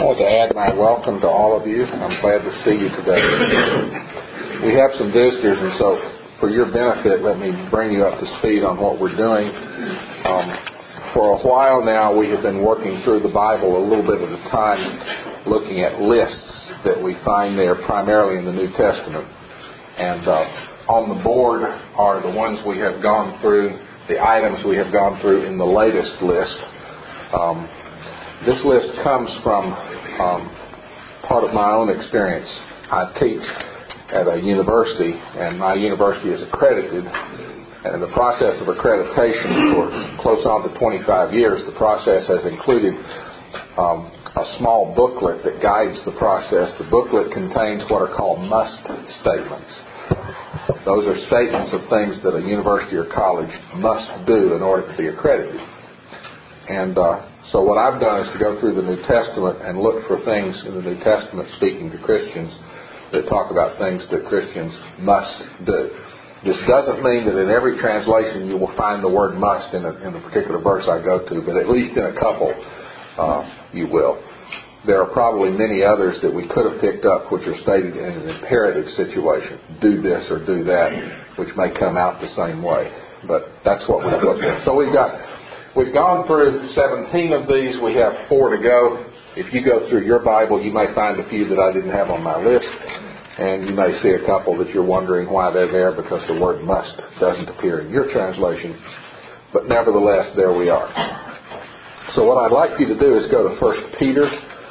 I want to add my welcome to all of you. I'm glad to see you today. We have some visitors, and so for your benefit, let me bring you up to speed on what we're doing. For a while now, we have been working through the Bible a little bit at a time, looking at lists that we find there, primarily in the New Testament. And on the board are the ones we have gone through, the items we have gone through in the latest list. This list comes from part of my own experience. I teach at a university, and my university is accredited. And in the process of accreditation for close on to 25 years, the process has included a small booklet that guides the process. The booklet contains what are called must statements. Those are statements of things that a university or college must do in order to be accredited. And so what I've done is to go through the New Testament and look for things in the New Testament speaking to Christians that talk about things that Christians must do. This doesn't mean that in every translation you will find the word must in the particular verse I go to, but at least in a couple you will. There are probably many others that we could have picked up which are stated in an imperative situation. Do this or do that, which may come out the same way. But that's what we've looked at. So we've gone through 17 of these. We have 4 to go. If you go through your Bible, you may find a few that I didn't have on my list. And you may see a couple that you're wondering why they're there because the word must doesn't appear in your translation. But nevertheless, there we are. So what I'd like you to do is go to 1 Peter.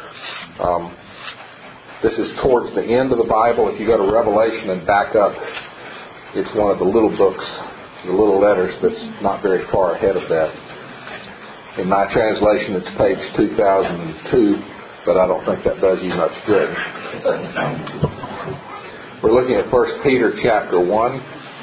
This is towards the end of the Bible. If you go to Revelation and back up, it's one of the little books, the little letters that's not very far ahead of that. In my translation, it's page 2002, but I don't think that does you much good. We're looking at 1 Peter chapter 1.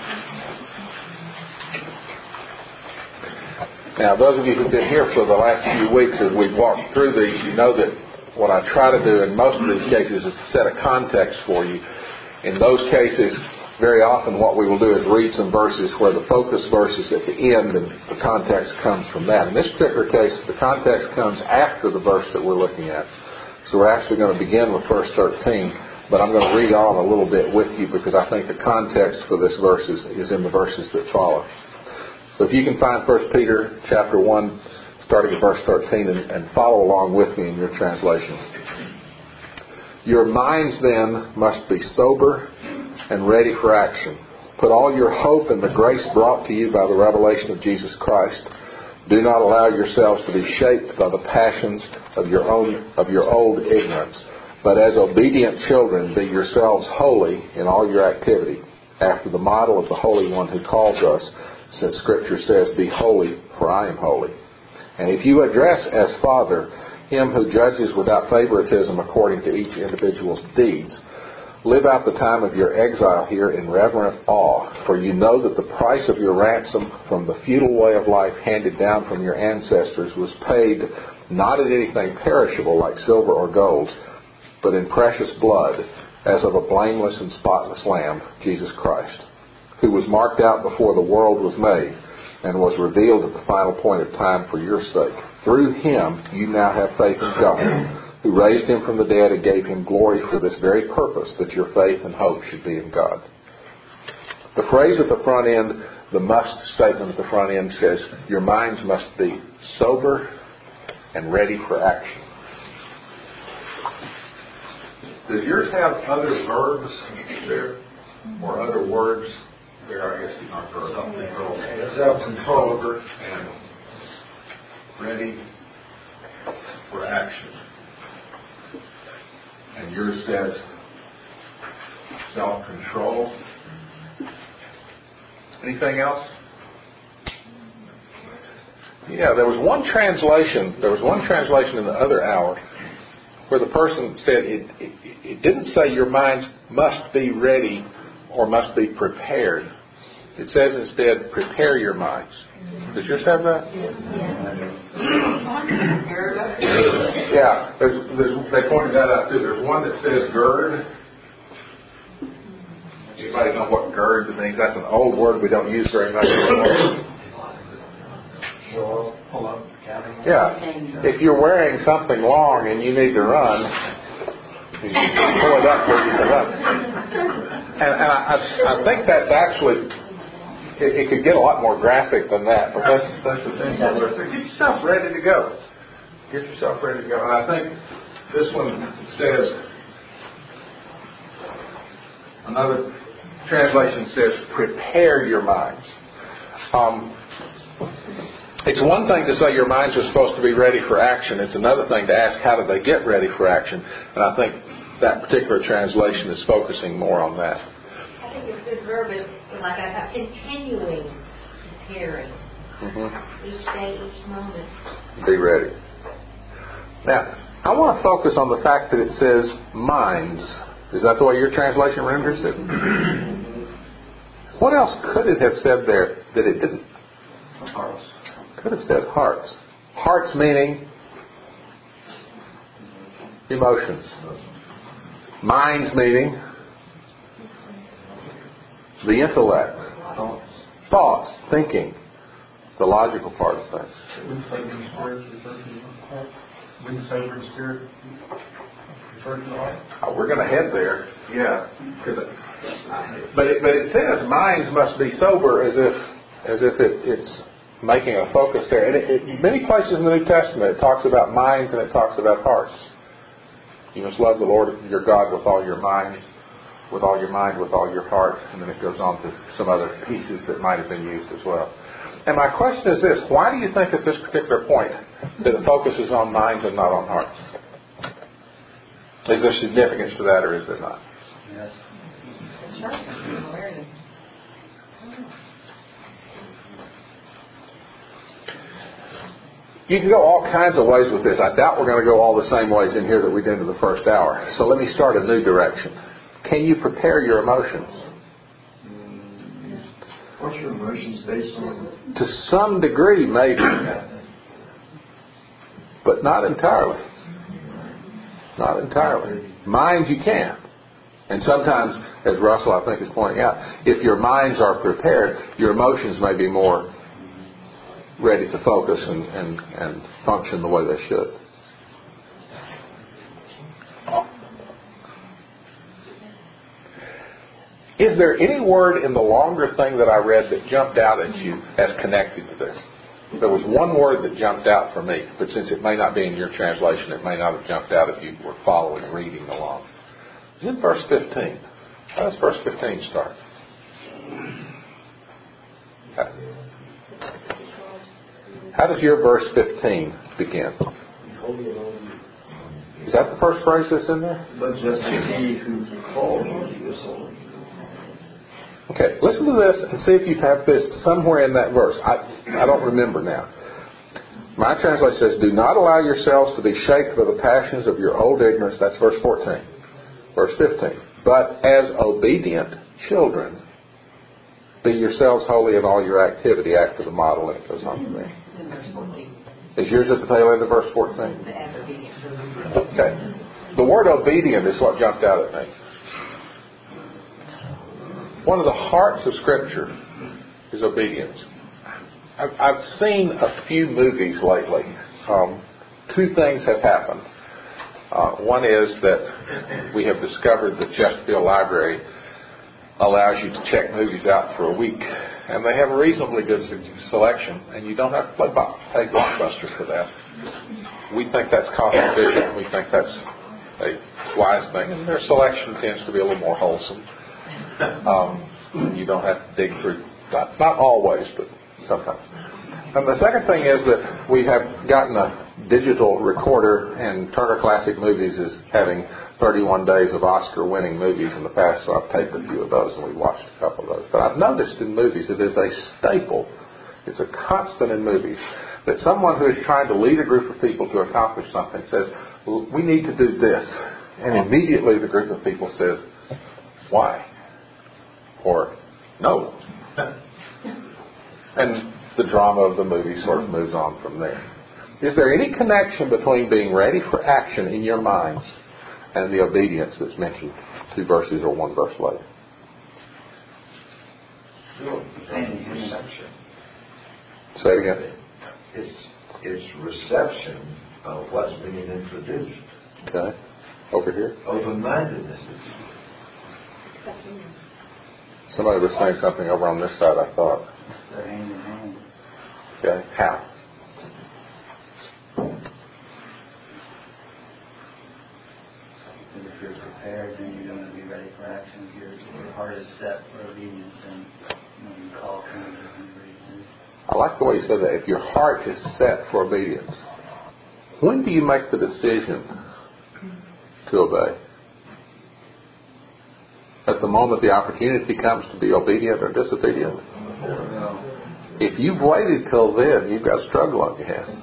Now, those of you who've been here for the last few weeks as we've walked through these, you know that what I try to do in most of these cases is set a context for you. In those cases, very often what we will do is read some verses where the focus verse is at the end and the context comes from that. In this particular case, the context comes after the verse that we're looking at. So we're actually going to begin with verse 13. But I'm going to read on a little bit with you because I think the context for this verse is in the verses that follow. So if you can find 1 Peter chapter 1, starting at verse 13, and follow along with me in your translation. Your minds then must be sober and ready for action. Put all your hope in the grace brought to you by the revelation of Jesus Christ. Do not allow yourselves to be shaped by the passions of your old ignorance. But as obedient children, be yourselves holy in all your activity, after the model of the Holy One who calls us, since Scripture says, be holy, for I am holy. And if you address as Father him who judges without favoritism according to each individual's deeds, live out the time of your exile here in reverent awe, for you know that the price of your ransom from the feudal way of life handed down from your ancestors was paid not in anything perishable like silver or gold, but in precious blood, as of a blameless and spotless Lamb, Jesus Christ, who was marked out before the world was made and was revealed at the final point of time for your sake. Through him you now have faith in God, who raised him from the dead and gave him glory for this very purpose, that your faith and hope should be in God. The phrase at the front end, the must statement at the front end says, your minds must be sober and ready for action. Does yours have other verbs there? Or other words there? I guess it's not verbs. Self-control and ready for action. And yours says self-control. Anything else? Yeah, there was one translation in the other hour where the person said it didn't say your minds must be ready or must be prepared. It says instead, prepare your minds. Does yours have that? Yeah, they pointed that out too. There's one that says gird. Anybody know what gird means? That's an old word we don't use very much anymore. Yeah. If you're wearing something long and you need to run, you pull it up where you can run. And I think that's actually, it could get a lot more graphic than that, but that's essentially. Get yourself ready to go. Get yourself ready to go. And I think this one says, another translation says, prepare your minds. It's one thing to say your minds are supposed to be ready for action. It's another thing to ask how do they get ready for action. And I think that particular translation is focusing more on that. I think this verb is like a continuing preparing. Each day, each moment. Be ready. Now, I want to focus on the fact that it says minds. Is that the way your translation renders it? What else could it have said there that it didn't? Hearts. Could have said hearts. Hearts meaning emotions. Minds meaning the intellect. Thoughts, thinking, the logical part of things. Wind-sobering spirit referred to the heart? We're going to head there, yeah. But it says minds must be sober as if it's making a focus there. And many places in the New Testament it talks about minds and it talks about hearts. You must love the Lord your God with all your mind, with all your mind, with all your heart. And then it goes on to some other pieces that might have been used as well. And my question is this: why do you think at this particular point that it focuses on minds and not on hearts? Is there significance to that, or is there not? Yes. You can go all kinds of ways with this. I doubt we're going to go all the same ways in here that we did in the first hour. So let me start a new direction. Can you prepare your emotions? What's your emotions based on? To some degree, maybe. But not entirely. Not entirely. Minds you can. And sometimes, as Russell I think is pointing out, if your minds are prepared, your emotions may be more ready to focus and function the way they should. Is there any word in the longer thing that I read that jumped out at you as connected to this? There was one word that jumped out for me, but since it may not be in your translation, it may not have jumped out if you were following, reading along. It's in verse 15. How does verse 15 start? How does your verse 15 begin? Is that the first phrase that's in there? But just he who called you is holy. Okay, listen to this and see if you have this somewhere in that verse. I don't remember now. My translation says, do not allow yourselves to be shaped by the passions of your old ignorance. That's verse 14. Verse 15. But as obedient children, be yourselves holy in all your activity after the model. And it goes on from there. Is yours at the tail end of verse 14? Okay. The word obedient is what jumped out at me. One of the hearts of Scripture is obedience. I've seen a few movies lately. Two things have happened. One is that we have discovered that Chesterfield Library allows you to check movies out for a week. And they have a reasonably good selection, and you don't have to pay Blockbuster for that. We think that's cost efficient. We think that's a wise thing. And their selection tends to be a little more wholesome. You don't have to dig through, not always, but sometimes. And the second thing is that we have gotten a digital recorder, and Turner Classic Movies is having 31 days of Oscar-winning movies in the past, so I've taped a few of those, and we watched a couple of those. But I've noticed in movies, it is a staple, it's a constant in movies, that someone who is trying to lead a group of people to accomplish something says, we need to do this. And immediately the group of people says, why? Or, no. And the drama of the movie sort of moves on from there. Is there any connection between being ready for action in your minds and the obedience that's mentioned 2 verses or 1 verse later? Perception. Say it again. It's reception of what's being introduced. Okay. Over here. Open-mindedness. Somebody was saying something over on this side, I thought. They're hand in hand. Okay. How? Because if you're prepared, then you're going to be ready for action. If your heart is set for obedience, then you call kind of different reasons. I like the way you said that. If your heart is set for obedience, when do you make the decision to obey? At the moment the opportunity comes to be obedient or disobedient? If you've waited till then, you've got a struggle on your hands.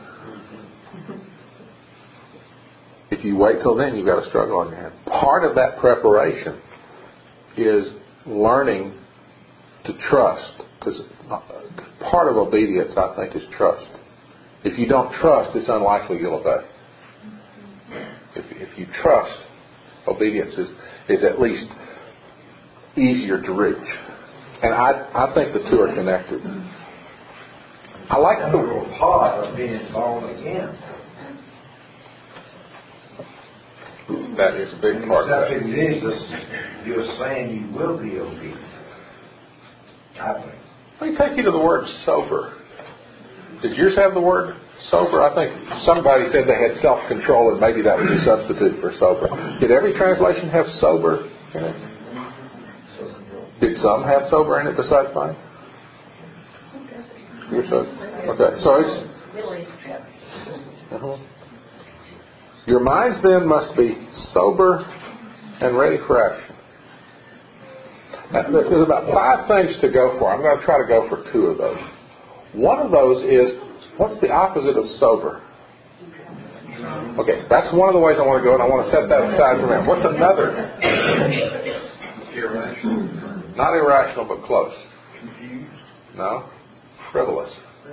If you wait till then, you've got a struggle on your hands. Part of that preparation is learning to trust, because part of obedience, I think, is trust. If you don't trust, it's unlikely you'll obey. If you trust, obedience is at least easier to reach. And I think the two are connected. I like the part of being born again. That is a big part of that. Accepting Jesus, you're saying you will be obedient. I think. Let me take you to the word sober. Did yours have the word sober? I think somebody said they had self-control, and maybe that would be a substitute for sober. Did every translation have sober in it? Did some have sober in it besides mine? Yours does? Okay, so it's... Your minds then must be sober and ready for action. Now, there's about 5 things to go for. I'm going to try to go for 2 of those. One of those is, what's the opposite of sober? Okay, that's one of the ways I want to go, and I want to set that aside for a minute. What's another? Irrational. Not irrational, but close. Confused? No. Frivolous.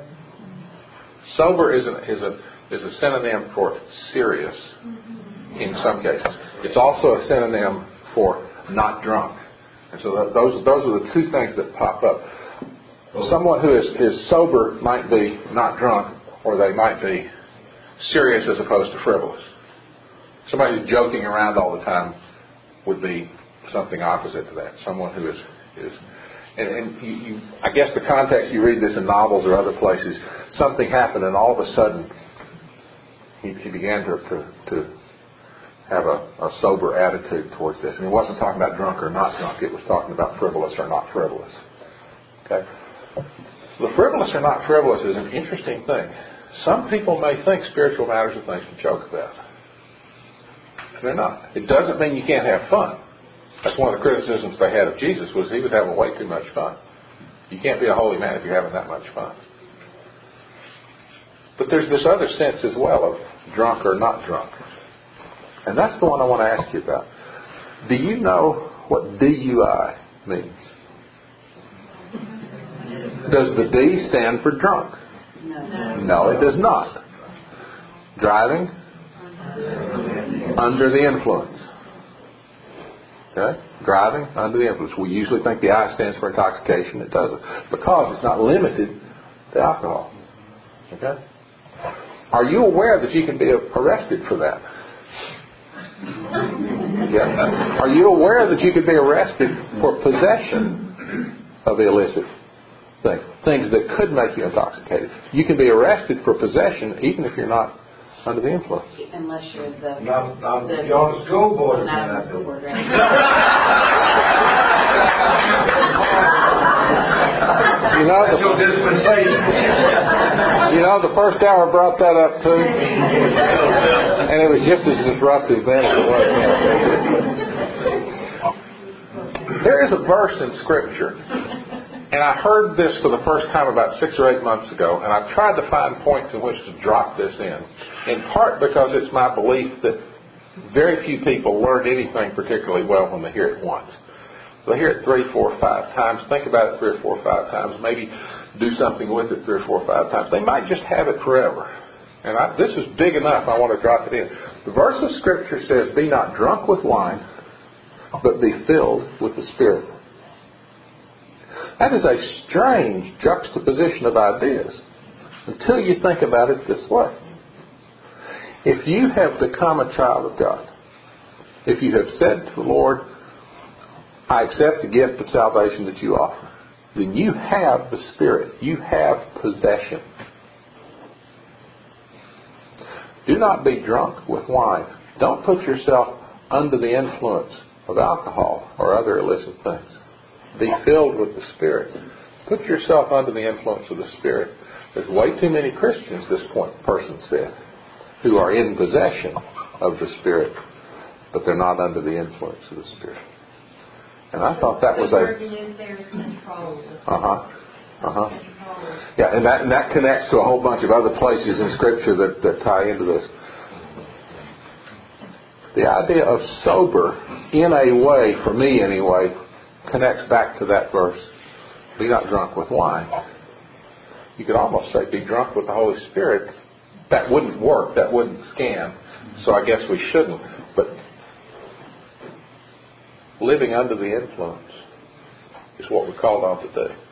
Sober is a synonym for serious in some cases. It's also a synonym for not drunk. And so those are the 2 things that pop up. Someone who is sober might be not drunk, or they might be serious as opposed to frivolous. Somebody who's joking around all the time would be something opposite to that. Someone who is and I guess the context, you read this in novels or other places, something happened and all of a sudden he began to have a sober attitude towards this. And he wasn't talking about drunk or not drunk. It was talking about frivolous or not frivolous. Okay? The frivolous or not frivolous is an interesting thing. Some people may think spiritual matters are things to joke about. They're not. It doesn't mean you can't have fun. That's one of the criticisms they had of Jesus, was he was having way too much fun. You can't be a holy man if you're having that much fun. But there's this other sense as well of drunk or not drunk. And that's the one I want to ask you about. Do you know what DUI means? Does the D stand for drunk? No, it does not. Driving under the influence. Okay? Driving under the influence. We usually think the I stands for intoxication. It doesn't. Because it's not limited to alcohol. Okay? Are you aware that you can be arrested for that? Yeah. Are you aware that you could be arrested for possession of illicit things? Things that could make you intoxicated. You can be arrested for possession even if you're not under the influence. Unless you're the... You're on the school board. Not on the school board, right? You know, that's your dispensation. You know, the first hour brought that up too. And it was just as disruptive then as it was now. There is a verse in Scripture, and I heard this for the first time about 6 or 8 months ago, and I've tried to find points in which to drop this in part because it's my belief that very few people learn anything particularly well when they hear it once. They hear it 3, 4, 5 times, think about it 3 or 4 or 5 times, maybe do something with it 3 or 4 or 5 times. They might just have it forever. And this is big enough, I want to drop it in. The verse of Scripture says, "Be not drunk with wine, but be filled with the Spirit." That is a strange juxtaposition of ideas. until you think about it this way. If you have become a child of God, if you have said to the Lord, I accept the gift of salvation that you offer, then you have the Spirit. You have possession. Do not be drunk with wine. Don't put yourself under the influence of alcohol or other illicit things. Be filled with the Spirit. Put yourself under the influence of the Spirit. There's way too many Christians, this person said, who are in possession of the Spirit, but they're not under the influence of the Spirit. And I thought that was Yeah, and that connects to a whole bunch of other places in Scripture that tie into this. The idea of sober, in a way, for me anyway, connects back to that verse. Be not drunk with wine. You could almost say be drunk with the Holy Spirit. That wouldn't work. That wouldn't scan. So I guess we shouldn't. But living under the influence is what we're called on to do.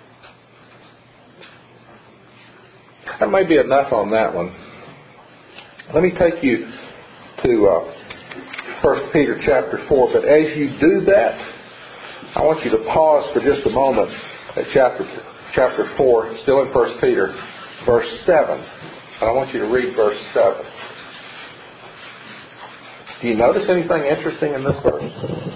That may be enough on that one. Let me take you to 1 Peter chapter 4. But as you do that, I want you to pause for just a moment at chapter 4, still in 1 Peter, verse 7. And I want you to read verse 7. Do you notice anything interesting in this verse?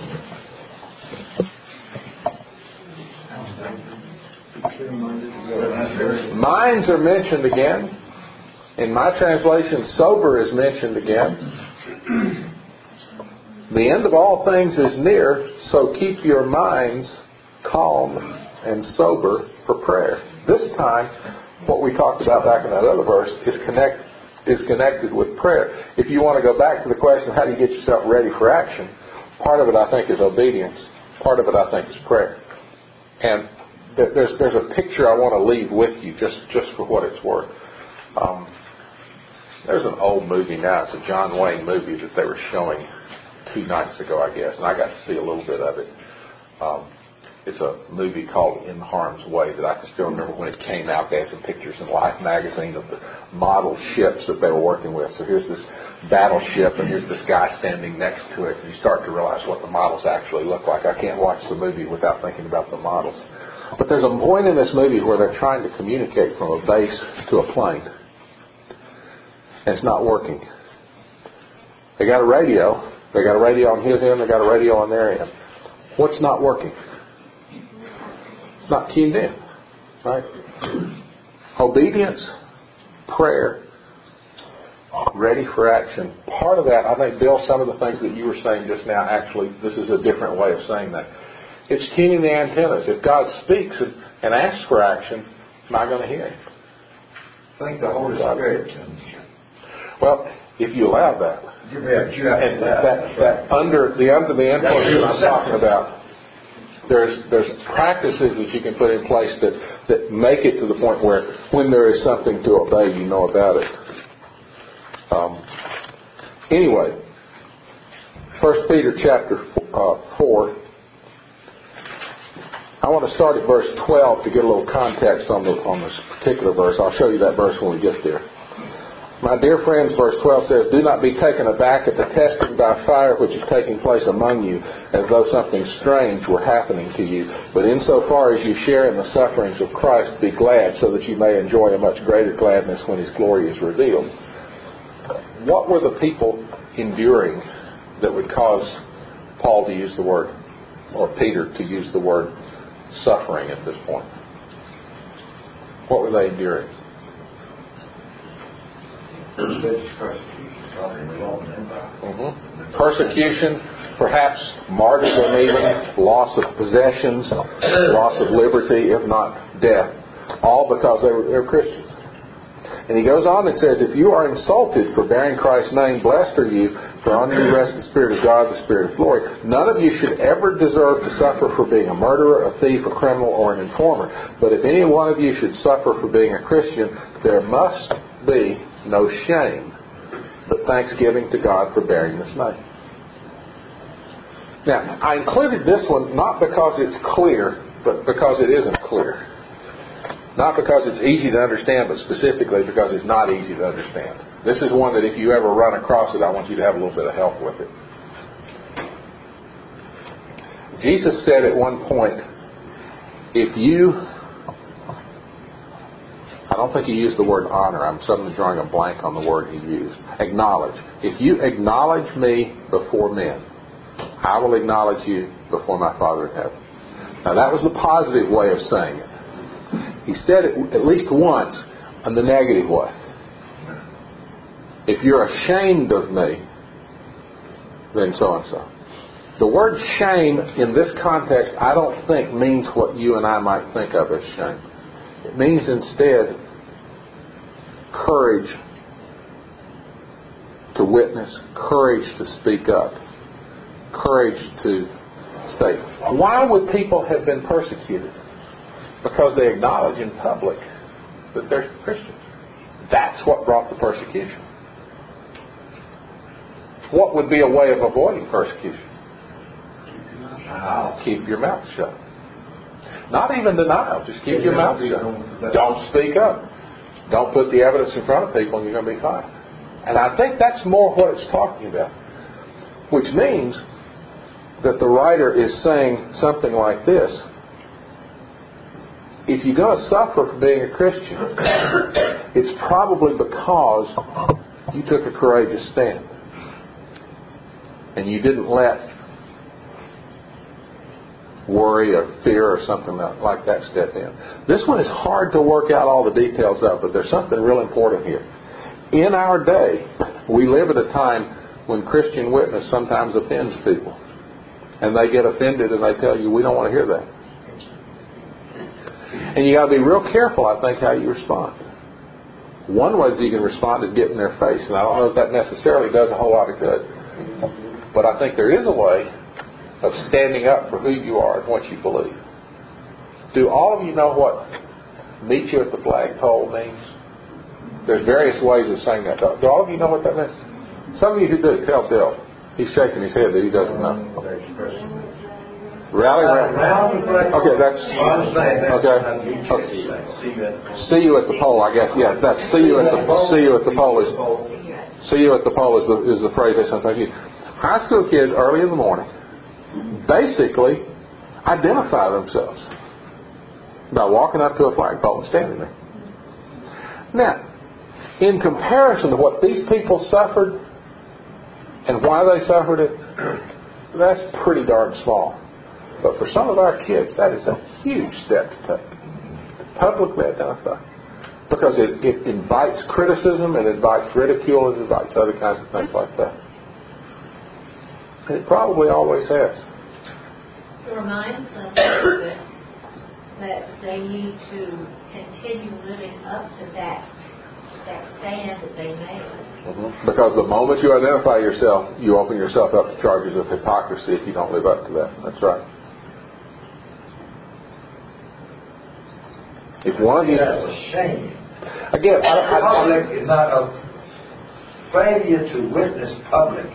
Minds are mentioned again. In my translation, sober is mentioned again. The end of all things is near, so keep your minds calm and sober for prayer. This time, what we talked about back in that other verse is connected with prayer. If you want to go back to the question, how do you get yourself ready for action? Part of it, I think, is obedience. Part of it, I think, is prayer. And there's a picture I want to leave with you, just for what it's worth. There's an old movie now. It's a John Wayne movie that they were showing 2 nights ago, I guess, and I got to see a little bit of it. It's a movie called In Harm's Way that I can still remember when it came out. They had some pictures in Life magazine of the model ships that they were working with. So here's this battleship, and here's this guy standing next to it, and you start to realize what the models actually look like. I can't watch the movie without thinking about the models. But there's a point in this movie where they're trying to communicate from a base to a plane. And it's not working. They got a radio. They got a radio on his end. They got a radio on their end. What's not working? It's not keyed in. Right? Obedience, prayer, ready for action. Part of that, I think, Bill, some of the things that you were saying just now, actually, this is a different way of saying that. It's tuning the antennas. If God speaks and asks for action, am I going to hear Him? I think the Holy Spirit tunes you. Well, if you allow that. You bet. You have And to allow that under the influence that I'm talking about, there's practices that you can put in place that make it to the point where when there is something to obey, you know about it. Anyway, 1 Peter chapter 4. I want to start at verse 12 to get a little context on this particular verse. I'll show you that verse when we get there. My dear friends, verse 12 says, do not be taken aback at the testing by fire which is taking place among you, as though something strange were happening to you. But insofar as you share in the sufferings of Christ, be glad, so that you may enjoy a much greater gladness when His glory is revealed. What were the people enduring that would cause Paul to use the word, or Peter to use the word, suffering at this point? What were they enduring? Persecution, perhaps martyrdom even, loss of possessions, loss of liberty, if not death, all because they were Christians. And he goes on and says, if you are insulted for bearing Christ's name, blessed are you, for on you rests the Spirit of God, the Spirit of glory. None of you should ever deserve to suffer for being a murderer, a thief, a criminal, or an informer. But if any one of you should suffer for being a Christian, there must be no shame, but thanksgiving to God for bearing this name. Now, I included this one not because it's clear, but because it isn't clear. Not because it's easy to understand, but specifically because it's not easy to understand. This is one that if you ever run across it, I want you to have a little bit of help with it. Jesus said at one point, I don't think he used the word honor. I'm suddenly drawing a blank on the word he used. Acknowledge. If you acknowledge me before men, I will acknowledge you before my Father in heaven. Now that was the positive way of saying it. He said it at least once in the negative way. If you're ashamed of me, then so-and-so. The word shame in this context I don't think means what you and I might think of as shame. It means instead courage to witness, courage to speak up, courage to state. Why would people have been persecuted? Because they acknowledge in public that they're Christians. That's what brought the persecution. What would be a way of avoiding persecution? Keep your mouth shut. Not even denial, just keep your mouth shut. Don't speak up. Don't put the evidence in front of people and you're going to be fine. And I think that's more what it's talking about. Which means that the writer is saying something like this. If you're going to suffer for being a Christian, it's probably because you took a courageous stand. And you didn't let worry or fear or something like that step in. This one is hard to work out all the details of, but there's something real important here. In our day, we live at a time when Christian witness sometimes offends people. And they get offended and they tell you, we don't want to hear that. And you got to be real careful, I think, how you respond. One way that you can respond is get in their face. And I don't know if that necessarily does a whole lot of good. But I think there is a way of standing up for who you are and what you believe. Do all of you know what meet you at the flagpole means? There's various ways of saying that. Do all of you know what that means? Some of you who do, tell Bill. He's shaking his head that he doesn't know. Rally around. Okay, that's okay. See you at the pole, I guess. Yeah, that's see you at the pole is the phrase they sometimes use. High school kids early in the morning basically identify themselves by walking up to a flagpole and standing there. Now, in comparison to what these people suffered and why they suffered it, that's pretty darn small. But for some of our kids, that is a huge step to take. To publicly identify. Because it invites criticism, it invites ridicule, it invites other kinds of things like that. And it probably always has. It reminds them that they need to continue living up to that stand that they made. Mm-hmm. Because the moment you identify yourself, you open yourself up to charges of hypocrisy if you don't live up to that. That's right. If one of you... That's a shame. Again, public is not a failure to witness public.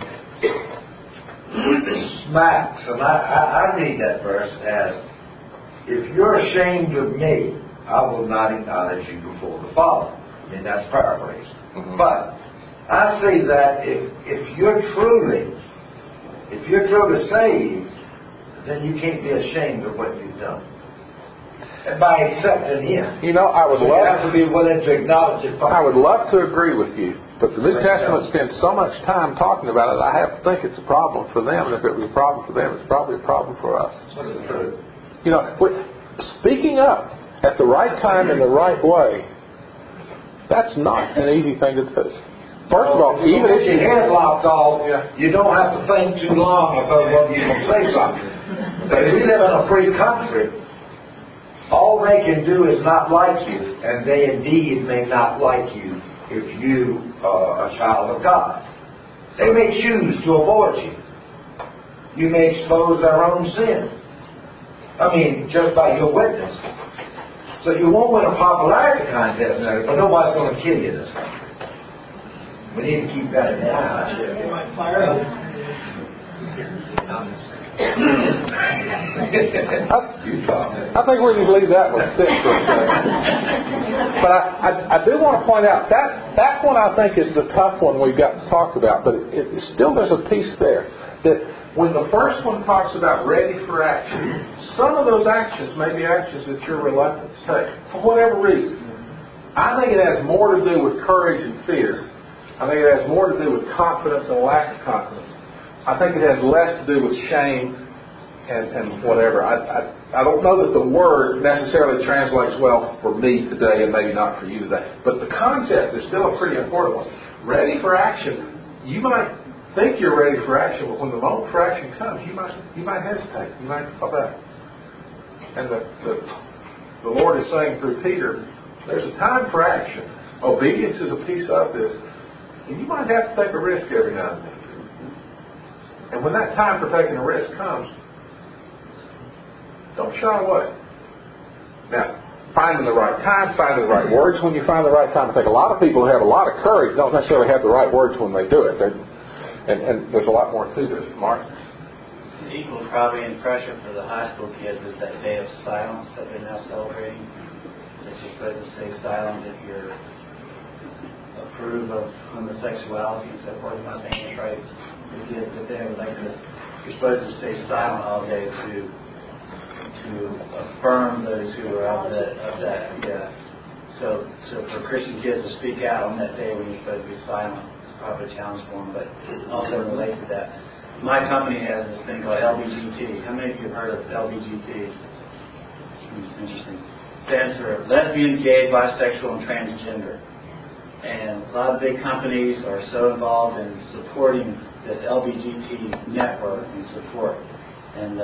Smacks, and I read that verse as, if you're ashamed of me, I will not acknowledge you before the Father. I mean, that's paraphrased. Mm-hmm. But I say that if you're truly saved, then you can't be ashamed of what you've done. And by accepting Him, you have to be willing to acknowledge it. I would love to agree with you, but the New Testament spends so much time talking about it, I have to think it's a problem for them. And if it was a problem for them, it's probably a problem for us. That's true. Speaking up at the right time in the right way, that's not an easy thing to do. First of all, even if your head locked off, you don't have to think too long about whether you're going to say something. But if we live in a free country, all they can do is not like you, and they indeed may not like you if you are a child of God. They may choose to avoid you. You may expose their own sin. I mean, just by your witness. So you won't win a popularity contest, but nobody's going to kill you this time. We need to keep that in mind. I think we can leave that one sit for a second. But I do want to point out that one I think is the tough one we've got to talk about. But it still there's a piece there that when the first one talks about ready for action, some of those actions may be actions that you're reluctant to take for whatever reason. I think it has more to do with courage and fear. I think it has more to do with confidence and lack of confidence. I think it has less to do with shame and whatever. I don't know that the word necessarily translates well for me today and maybe not for you today. But the concept is still a pretty important one. Ready for action. You might think you're ready for action, but when the moment for action comes, you might hesitate. You might fall back. And the Lord is saying through Peter, there's a time for action. Obedience is a piece of this. And you might have to take a risk every now and then. And when that time for taking a risk comes, don't shy away. Now, finding the right time, finding the right words when you find the right time. I think a lot of people who have a lot of courage don't necessarily have the right words when they do it. And there's a lot more to this. Mark? Equal probably in pressure for the high school kids is that day of silence that they're now celebrating. That you're supposed to stay silent if you're approve of homosexuality and so forth. I'm not saying it's right. If they have like this, you're supposed to stay silent all day to affirm those who are of that. Yeah. So for Christian kids to speak out on that day when you're supposed to be silent, it's probably a challenge for them. But also related to that, my company has this thing called LBGT. How many of you have heard of LBGT? It's interesting. It stands for lesbian, gay, bisexual, and transgender. And a lot of big companies are so involved in supporting this LBGT network and support. And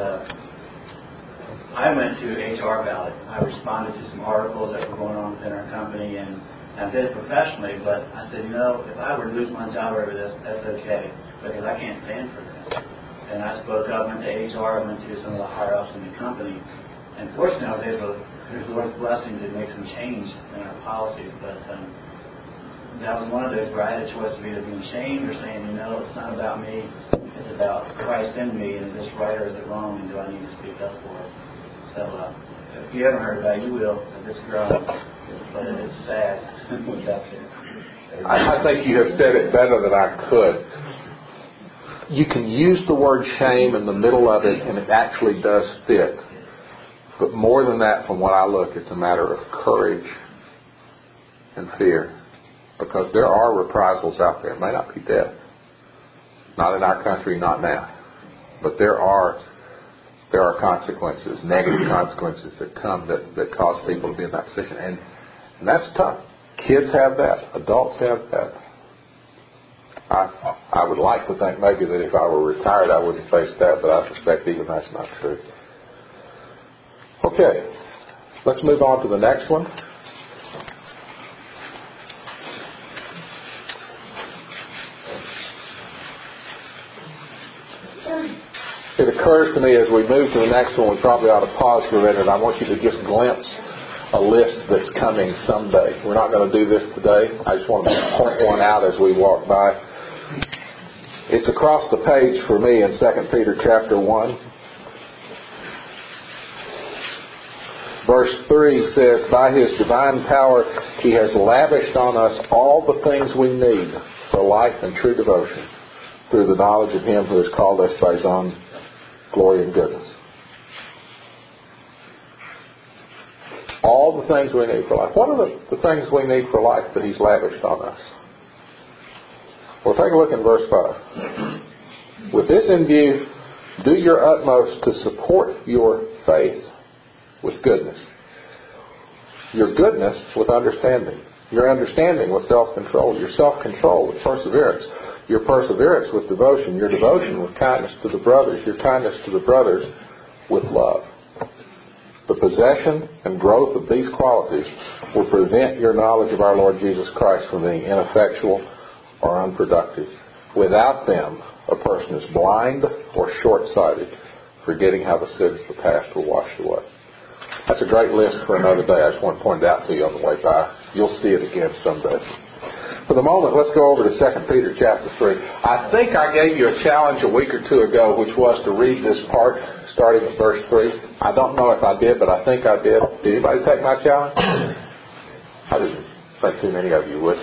I went to HR about it. I responded to some articles that were going on within our company, and I did it professionally, but I said, if I were to lose my job over this, that's okay, because I can't stand for this. And I spoke up, went to HR, went to some of the higher-ups in the company, and fortunately I was able to, through the Lord's blessing, to make some change in our policies, but that was one of those where I had a choice of either being shamed or saying, it's not about me, it's about Christ in me, and is this right or is it wrong, and do I need to speak up for it? So if you haven't heard about it, you will, if it's growing, but it's sad what's out there. I think you have said it better than I could. You can use the word shame in the middle of it, and it actually does fit. But more than that, from what I look, it's a matter of courage and fear. Because there are reprisals out there. It may not be death. Not in our country, not now. But there are consequences, negative consequences that come that cause people to be in that position. And that's tough. Kids have that. Adults have that. I would like to think maybe that if I were retired I wouldn't face that, but I suspect even that's not true. Okay. Let's move on to the next one. It occurs to me as we move to the next one, we probably ought to pause for a minute. I want you to just glimpse a list that's coming someday. We're not going to do this today. I just want to point one out as we walk by. It's across the page for me in 2 Peter chapter 1. Verse 3 says, by His divine power He has lavished on us all the things we need for life and true devotion through the knowledge of Him who has called us by His own glory and goodness. All the things we need for life. What are the things we need for life that He's lavished on us? Well, take a look in verse 5. With this in view, do your utmost to support your faith with goodness. Your goodness with understanding. Your understanding with self-control. Your self-control with perseverance. Your perseverance with devotion. Your devotion with kindness to the brothers. Your kindness to the brothers with love. The possession and growth of these qualities will prevent your knowledge of our Lord Jesus Christ from being ineffectual or unproductive. Without them, a person is blind or short-sighted, forgetting how the sins of the past were washed away. That's a great list for another day. I just want to point it out to you on the way by. You'll see it again someday. For the moment, let's go over to 2 Peter chapter 3. I think I gave you a challenge a week or two ago, which was to read this part, starting at verse 3. I don't know if I did, but I think I did. Did anybody take my challenge? I didn't think too many of you would.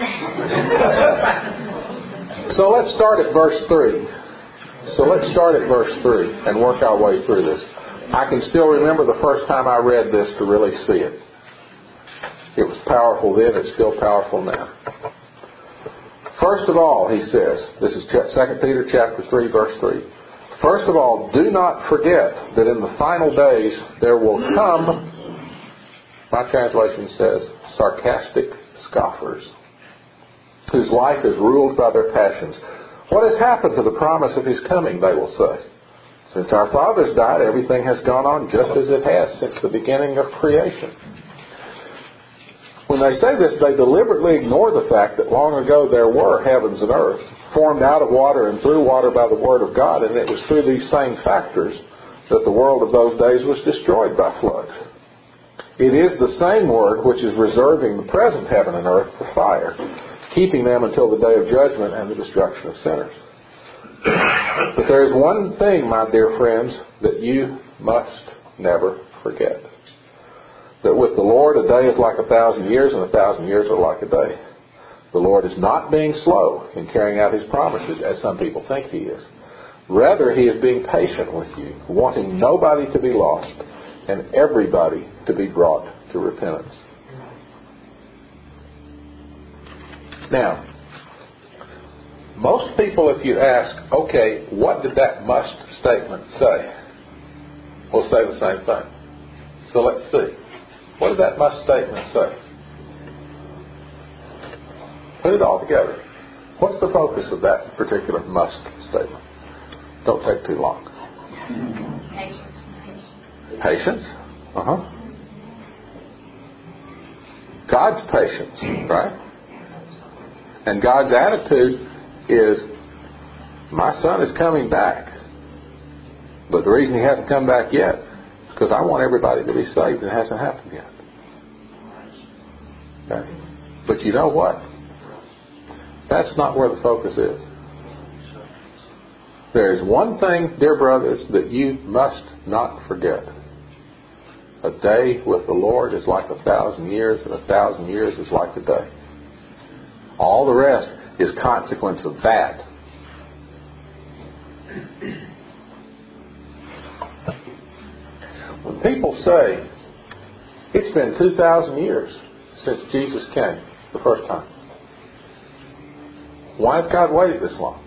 So let's start at verse 3. Let's start at verse 3 and work our way through this. I can still remember the first time I read this to really see it. It was powerful then, it's still powerful now. First of all, he says, this is 2 Peter chapter 3, verse 3. First of all, do not forget that in the final days there will come, my translation says, sarcastic scoffers, whose life is ruled by their passions. What has happened to the promise of His coming, they will say. Since our fathers died, everything has gone on just as it has since the beginning of creation. When they say this, they deliberately ignore the fact that long ago there were heavens and earth, formed out of water and through water by the Word of God, and it was through these same factors that the world of those days was destroyed by floods. It is the same Word which is reserving the present heaven and earth for fire, keeping them until the day of judgment and the destruction of sinners. But there is one thing, my dear friends, that you must never forget. That with the Lord a day is like 1,000 years, and 1,000 years are like a day. The Lord is not being slow in carrying out His promises, as some people think He is. Rather, He is being patient with you, wanting nobody to be lost, and everybody to be brought to repentance. Now, most people, if you ask, okay, what did that must statement say? Will say the same thing. So let's see. What did that must statement say? Put it all together. What's the focus of that particular must statement? Don't take too long. Patience. God's patience, right? And God's attitude is, my son is coming back. But the reason He hasn't come back yet is because I want everybody to be saved, and it hasn't happened yet. Okay? But you know what? That's not where the focus is. There is one thing, dear brothers, that you must not forget. A day with the Lord is like 1,000 years, and 1,000 years is like a day. All the rest is consequence of that. When people say, it's been 2,000 years since Jesus came the first time, why has God waited this long?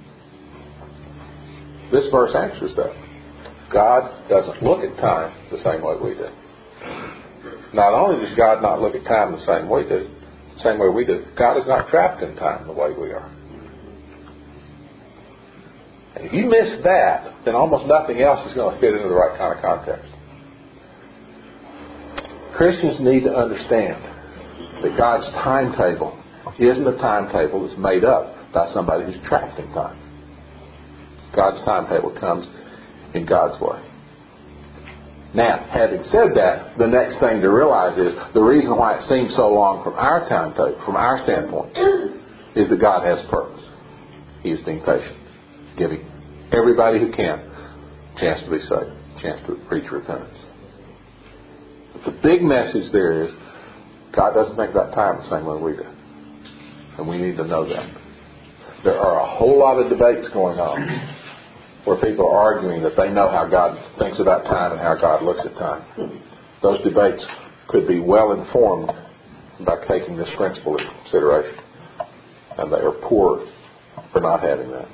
This verse answers that. God doesn't look at time the same way we do. Not only does God not look at time the same way we do, God is not trapped in time the way we are. And if you miss that, then almost nothing else is going to fit into the right kind of context. Christians need to understand that God's timetable isn't a timetable that's made up by somebody who's trapped in time. God's timetable comes in God's way. Now, having said that, the next thing to realize is the reason why it seems so long from our timetable, from our standpoint, is that God has a purpose. He is being patient, giving everybody who can a chance to be saved, a chance to reach repentance. But the big message there is God doesn't make that time the same way we do. And we need to know that. There are a whole lot of debates going on where people are arguing that they know how God thinks about time and how God looks at time. Those debates could be well informed by taking this principle into consideration. And they are poor for not having that.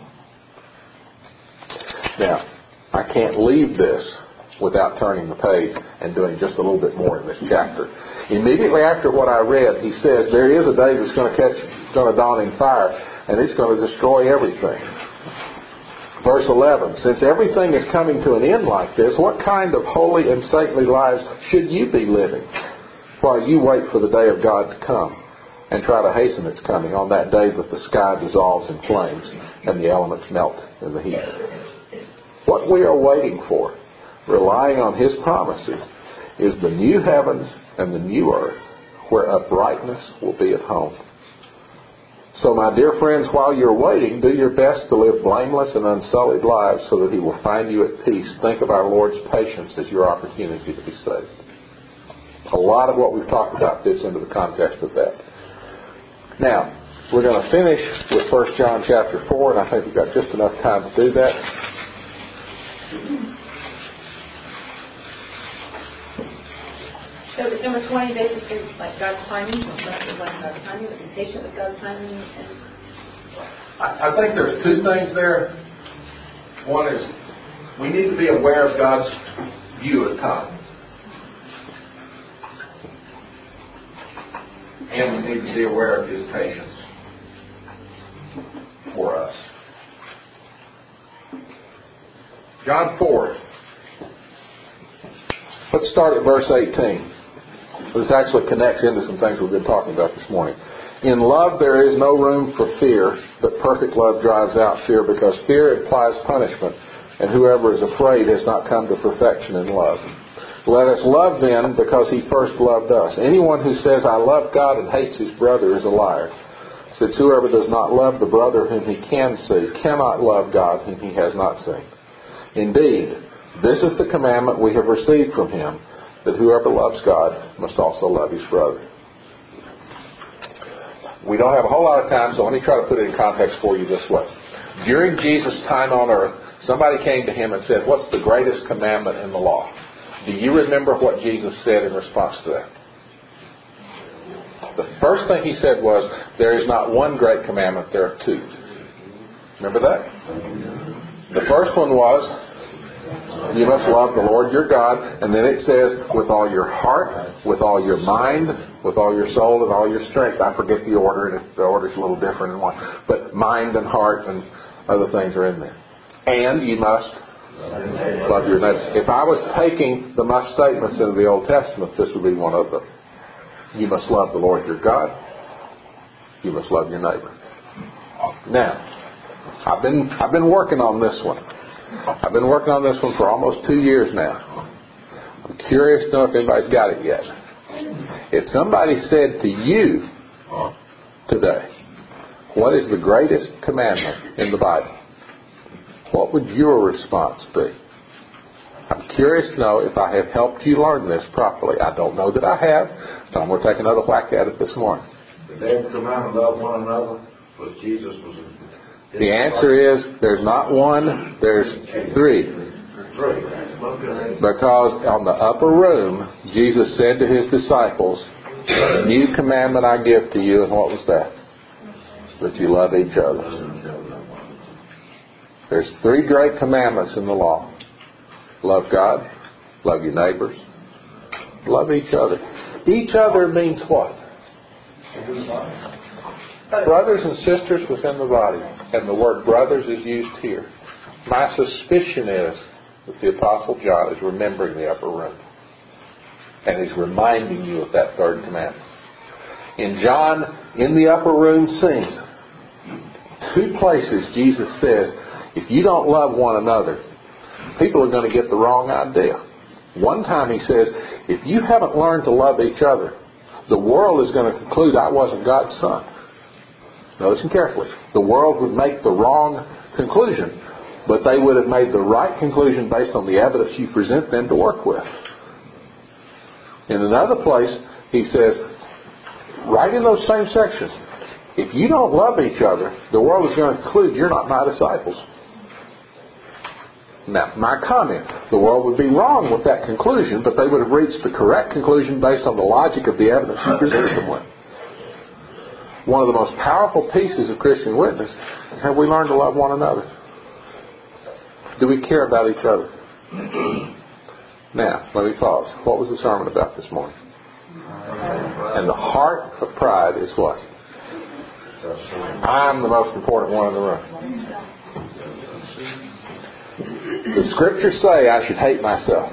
Now, I can't leave this without turning the page and doing just a little bit more in this chapter. Immediately after what I read, he says, there is a day that's going to dawn in fire, and it's going to destroy everything. Verse 11, since everything is coming to an end like this, what kind of holy and saintly lives should you be living while you wait for the day of God to come and try to hasten its coming on that day that the sky dissolves in flames and the elements melt in the heat? What we are waiting for, relying on His promises, is the new heavens and the new earth where uprightness will be at home. So, my dear friends, while you're waiting, do your best to live blameless and unsullied lives so that He will find you at peace. Think of our Lord's patience as your opportunity to be saved. A lot of what we've talked about fits into the context of that. Now, we're going to finish with 1 John chapter 4, and I think we've got just enough time to do that. So number 20 basically is like God's timing, God's timing, but be patient with God's timing. And I think there's two things there. One is we need to be aware of God's view of time. And we need to be aware of His patience for us. John 4. Let's start at verse 18. This actually connects into some things we've been talking about this morning. In love there is no room for fear, but perfect love drives out fear, because fear implies punishment, and whoever is afraid has not come to perfection in love. Let us love then, because He first loved us. Anyone who says, I love God, and hates his brother is a liar. Since whoever does not love the brother whom he can see cannot love God whom he has not seen. Indeed, this is the commandment we have received from Him, that whoever loves God must also love his brother. We don't have a whole lot of time, so let me try to put it in context for you this way. During Jesus' time on earth, somebody came to Him and said, what's the greatest commandment in the law? Do you remember what Jesus said in response to that? The first thing He said was, there is not one great commandment, there are two. Remember that? The first one was, you must love the Lord your God. And then it says, with all your heart, with all your mind, with all your soul, and all your strength. I forget the order, and the order's a little different in one. But mind and heart and other things are in there. And you must love your neighbor. If I was taking the must statements into the Old Testament, this would be one of them. You must love the Lord your God. You must love your neighbor. Now, I've been working on this one. I've been working on this one for almost 2 years now. I'm curious to know if anybody's got it yet. If somebody said to you today, what is the greatest commandment in the Bible? What would your response be? I'm curious to know if I have helped you learn this properly. I don't know that I have, but I'm going to take another whack at it this morning. The David commandment, love one another, was Jesus was. The answer is, there's not one, there's three. Because on the upper room, Jesus said to His disciples, a new commandment I give to you, and what was that? That you love each other. There's three great commandments in the law. Love God, love your neighbors, love each other. Each other means what? Brothers and sisters within the body. And the word brothers is used here. My suspicion is that the Apostle John is remembering the upper room. And he's reminding you of that third commandment. In John, in the upper room scene, 2 places Jesus says, if you don't love one another, people are going to get the wrong idea. One time He says, if you haven't learned to love each other, the world is going to conclude I wasn't God's son. Now listen carefully. The world would make the wrong conclusion, but they would have made the right conclusion based on the evidence you present them to work with. In another place, He says, right in those same sections, if you don't love each other, the world is going to conclude you're not my disciples. Now, my comment, the world would be wrong with that conclusion, but they would have reached the correct conclusion based on the logic of the evidence you presented them with. One of the most powerful pieces of Christian witness is, have we learned to love one another? Do we care about each other? Now, let me pause. What was the sermon about this morning? And the heart of pride is what? I'm the most important one in the room. The Scriptures say I should hate myself.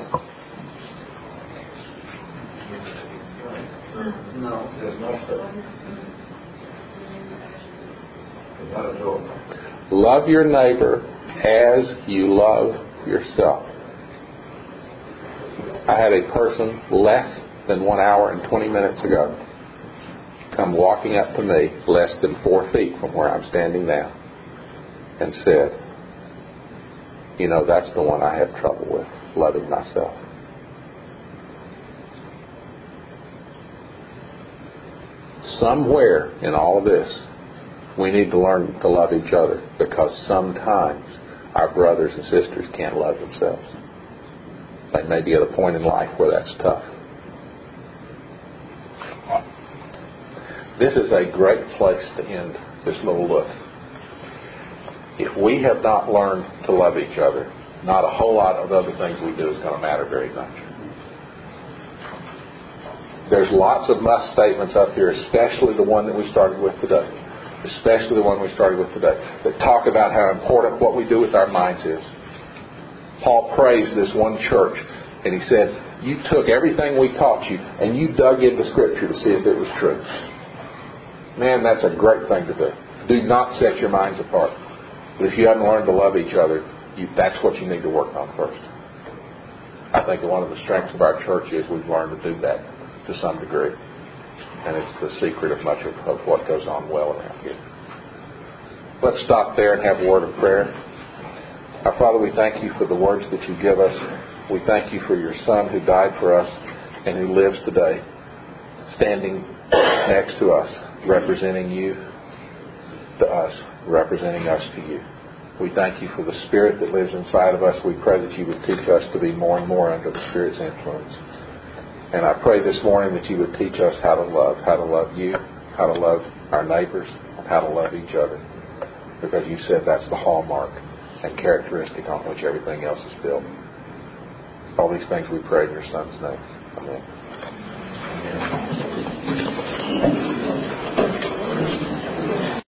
No, there's no such. Love your neighbor as you love yourself. I had a person less than 1 hour and 20 minutes ago come walking up to me less than 4 feet from where I'm standing now and said, you know, that's the one I have trouble with, loving myself. Somewhere in all of this, we need to learn to love each other, because sometimes our brothers and sisters can't love themselves. They may be at a point in life where that's tough. This is a great place to end this little look. If we have not learned to love each other, not a whole lot of other things we do is going to matter very much. There's lots of must statements up here, especially the one that we started with today. That talk about how important what we do with our minds is. Paul praised this one church, and he said, you took everything we taught you and you dug into Scripture to see if it was true. Man, that's a great thing to do. Do not set your minds apart. But if you haven't learned to love each other, that's what you need to work on first. I think one of the strengths of our church is we've learned to do that to some degree. And it's the secret of much of what goes on well around here. Let's stop there and have a word of prayer. Our Father, we thank you for the words that you give us. We thank you for your Son who died for us and who lives today, standing next to us, representing you to us, representing us to you. We thank you for the Spirit that lives inside of us. We pray that you would teach us to be more and more under the Spirit's influence. And I pray this morning that you would teach us how to love you, how to love our neighbors, and how to love each other. Because you said that's the hallmark and characteristic on which everything else is built. All these things we pray in your Son's name. Amen.